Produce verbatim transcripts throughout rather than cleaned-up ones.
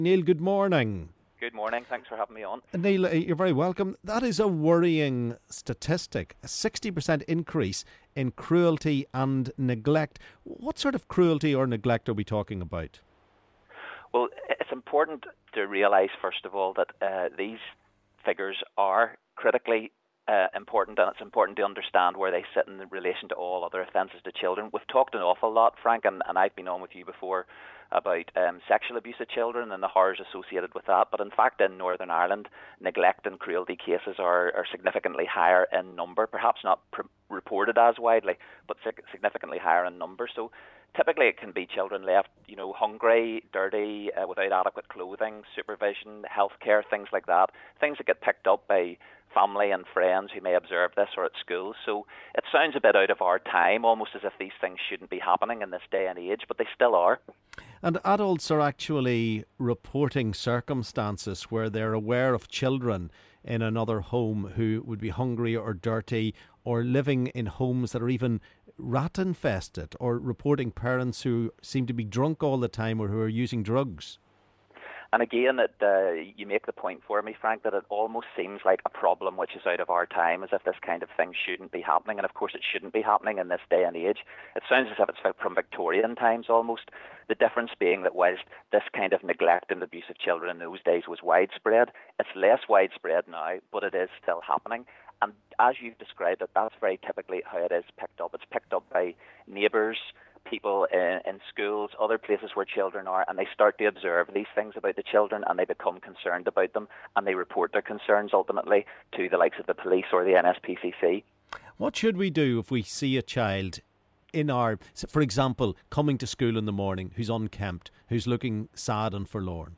Neil, good morning. Good morning. Thanks for having me on. Neil, you're very welcome. That is a worrying statistic, a sixty percent increase in cruelty and neglect. What sort of cruelty or neglect are we talking about? Well, it's important to realise, first of all, that uh, these figures are critically uh, important, and it's important to understand where they sit in relation to all other offences to children. We've talked an awful lot, Frank, and, and I've been on with you before about um, sexual abuse of children and the horrors associated with that. But in fact, in Northern Ireland, neglect and cruelty cases are, are significantly higher in number, perhaps not pr- reported as widely, but sig- significantly higher in number. So typically it can be children left, you know, hungry, dirty, uh, without adequate clothing, supervision, healthcare, things like that. Things that get picked up by family and friends who may observe this, or at school. So it sounds a bit out of our time, almost as if these things shouldn't be happening in this day and age, but they still are. And adults are actually reporting circumstances where they're aware of children in another home who would be hungry or dirty, or living in homes that are even rat infested, or reporting parents who seem to be drunk all the time or who are using drugs. And again, it, uh, you make the point for me, Frank, that it almost seems like a problem which is out of our time, as if this kind of thing shouldn't be happening. And of course it shouldn't be happening in this day and age. It sounds as if it's from Victorian times almost. The difference being that whilst this kind of neglect and abuse of children in those days was widespread, it's less widespread now, but it is still happening. And as you've described it, that's very typically how it is picked up. It's picked up by neighbours, people in, in schools, other places where children are, and they start to observe these things about the children, and they become concerned about them, and they report their concerns ultimately to the likes of the police or the N S P C C. What should we do if we see a child in our, for example, coming to school in the morning, who's unkempt, who's looking sad and forlorn?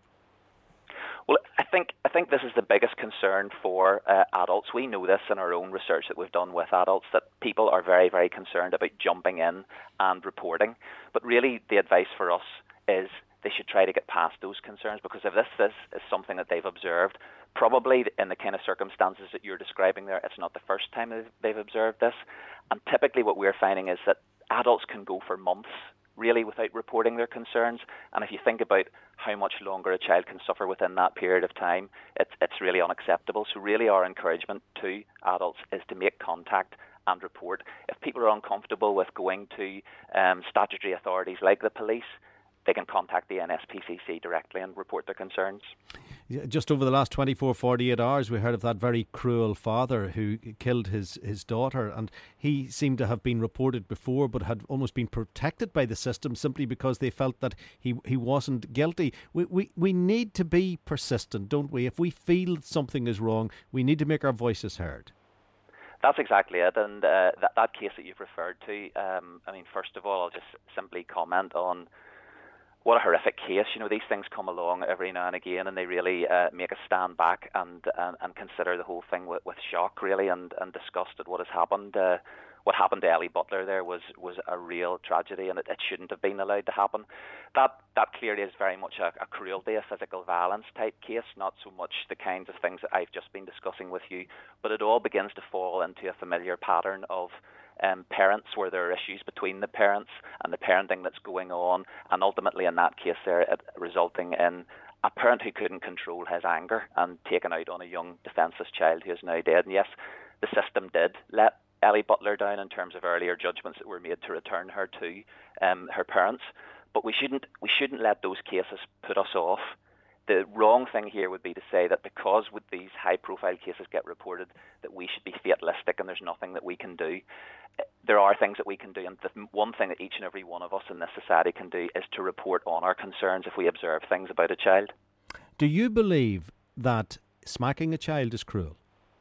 Well, I think I think this is the biggest concern for uh, adults. We know this in our own research that we've done with adults, that people are very, very concerned about jumping in and reporting. But really, the advice for us is they should try to get past those concerns, because if this, this is something that they've observed, probably in the kind of circumstances that you're describing there, it's not the first time they've, they've observed this. And typically what we're finding is that adults can go for months really without reporting their concerns. And if you think about how much longer a child can suffer within that period of time, it's, it's really unacceptable. So really our encouragement to adults is to make contact and report. If people are uncomfortable with going to um, statutory authorities like the police, they can contact the N S P C C directly and report their concerns. Just over the last twenty-four, forty-eight hours, we heard of that very cruel father who killed his, his daughter, and he seemed to have been reported before but had almost been protected by the system simply because they felt that he, he wasn't guilty. We, we, we need to be persistent, don't we? If we feel something is wrong, we need to make our voices heard. That's exactly it, and uh, that, that case that you've referred to, um, I mean, first of all, I'll just simply comment on what a horrific case. You know, these things come along every now and again, and they really uh, make us stand back and, and and consider the whole thing with, with shock, really, and, and disgust at what has happened. Uh, what happened to Ellie Butler there was, was a real tragedy, and it, it shouldn't have been allowed to happen. That that clearly is very much a, a cruelty, a physical violence type case, not so much the kinds of things that I've just been discussing with you, but it all begins to fall into a familiar pattern of Um, parents, where there are issues between the parents and the parenting that's going on, and ultimately in that case there it resulting in a parent who couldn't control his anger and taken out on a young defenceless child who is now dead. And yes, the system did let Ellie Butler down in terms of earlier judgments that were made to return her to um, her parents, but we shouldn't we shouldn't let those cases put us off. The wrong thing here would be to say that because with these high-profile cases get reported that we should be fatalistic and there's nothing that we can do. There are things that we can do, and the one thing that each and every one of us in this society can do is to report on our concerns if we observe things about a child. Do you believe that smacking a child is cruel?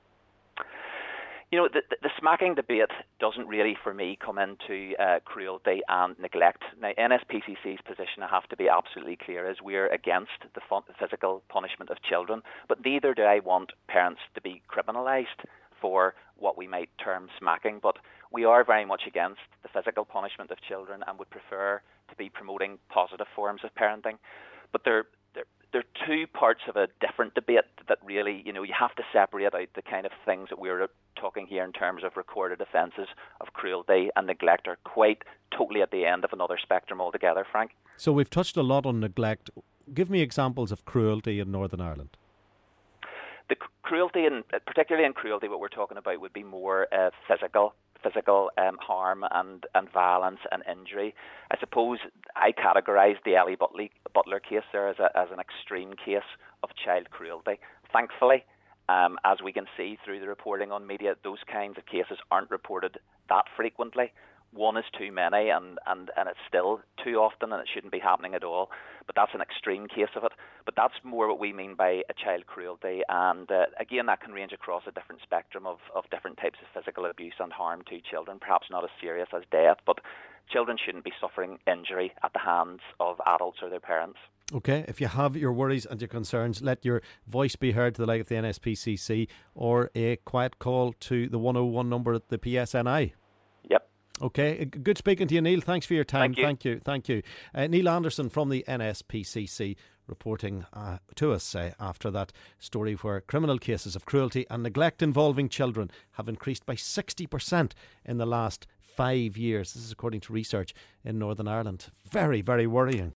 You know, the, the, the smacking debate doesn't really, for me, come into uh, cruelty and neglect. Now, N S P C C's position, I have to be absolutely clear, is we're against the fun- physical punishment of children, but neither do I want parents to be criminalised for what we might term smacking, but we are very much against the physical punishment of children and would prefer to be promoting positive forms of parenting. But there There are two parts of a different debate that really, you know, you have to separate out the kind of things that we're talking here in terms of recorded offences of cruelty and neglect are quite totally at the end of another spectrum altogether, Frank. So we've touched a lot on neglect. give me examples of cruelty in Northern Ireland. The cruelty, and particularly in cruelty, what we're talking about would be more uh, physical, physical um, harm and, and violence and injury. I suppose I categorise the Ellie Butler, Butler case there as, a, as an extreme case of child cruelty. Thankfully, um, as we can see through the reporting on media, those kinds of cases aren't reported that frequently. One is too many, and, and, and it's still too often, and it shouldn't be happening at all. But that's an extreme case of it. But that's more what we mean by a child cruelty. And uh, again, that can range across a different spectrum of, of different types of physical abuse and harm to children, perhaps not as serious as death. But children shouldn't be suffering injury at the hands of adults or their parents. OK, if you have your worries and your concerns, let your voice be heard to the like of the N S P C C, or a quiet call to the one oh one number at the P S N I. Yep. OK, good speaking to you, Neil. Thanks for your time. Thank you. Thank you. Thank you. Uh, Neil Anderson from the N S P C C reporting uh, to us uh, after that story where criminal cases of cruelty and neglect involving children have increased by sixty percent in the last five years. This is according to research in Northern Ireland. Very, very worrying.